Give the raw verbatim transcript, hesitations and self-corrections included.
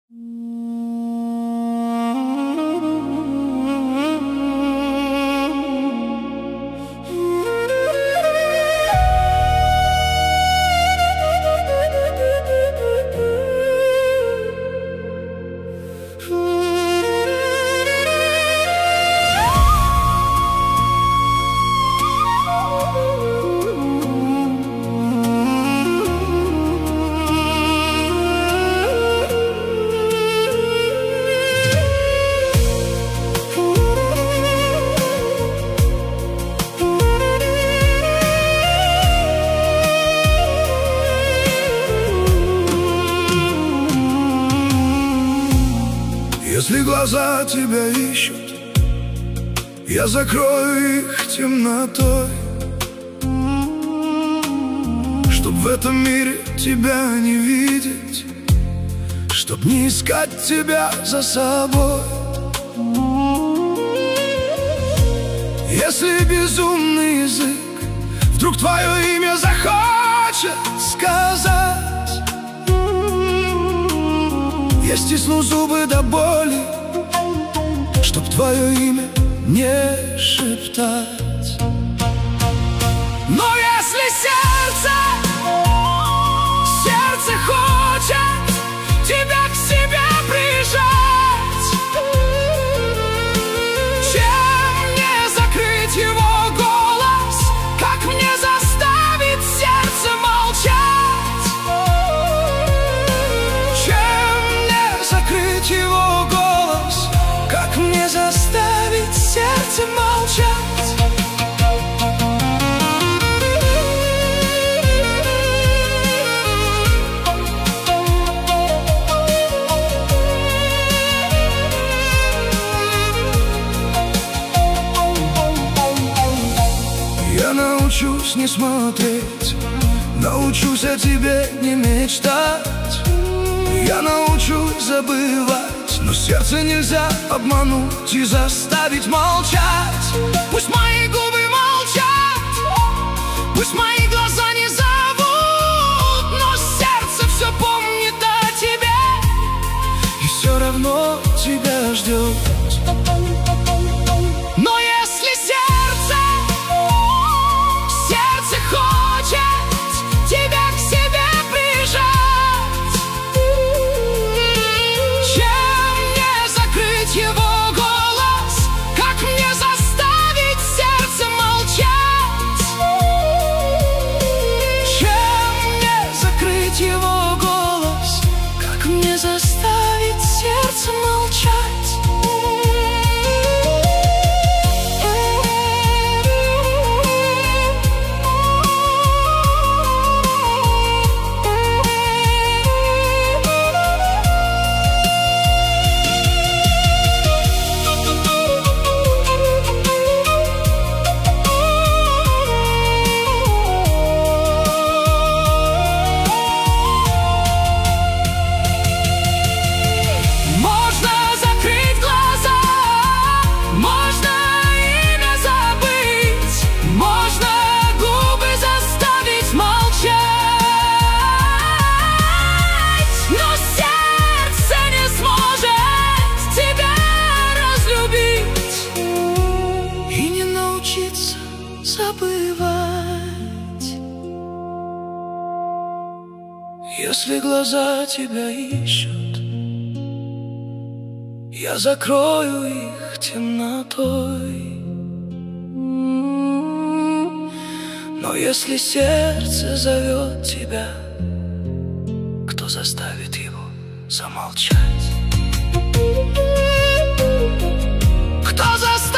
Если глаза тебя ищут, я закрою их темнотой, чтоб в этом мире тебя не видеть, чтоб не искать тебя за собой. Если безумный язык вдруг твое имя захочет сказать, я стисну зубы до боли, чтоб твое имя не шептать. Но если сердце, сердце хочет тебя к себе прижать, чем мне закрыть его голос, как мне заставить сердце молчать? Закрыть его голос, как мне заставить сердце молчать? Я научусь не смотреть, научусь о тебе не мечтать. Я научусь забывать, но сердце нельзя обмануть и заставить молчать. Пусть мои губы молчат, пусть мои глаза не зовут, но сердце все помнит о тебе и все равно тебя ждет. Но если сердце, сердце хочет тебя к себе прижать, его голос, как мне заставить сердце молчать? Чем мне закрыть его голос, как мне заставить сердце молчать? Если глаза тебя ищут, я закрою их темнотой. Но если сердце зовет тебя, кто заставит его замолчать? Кто заставит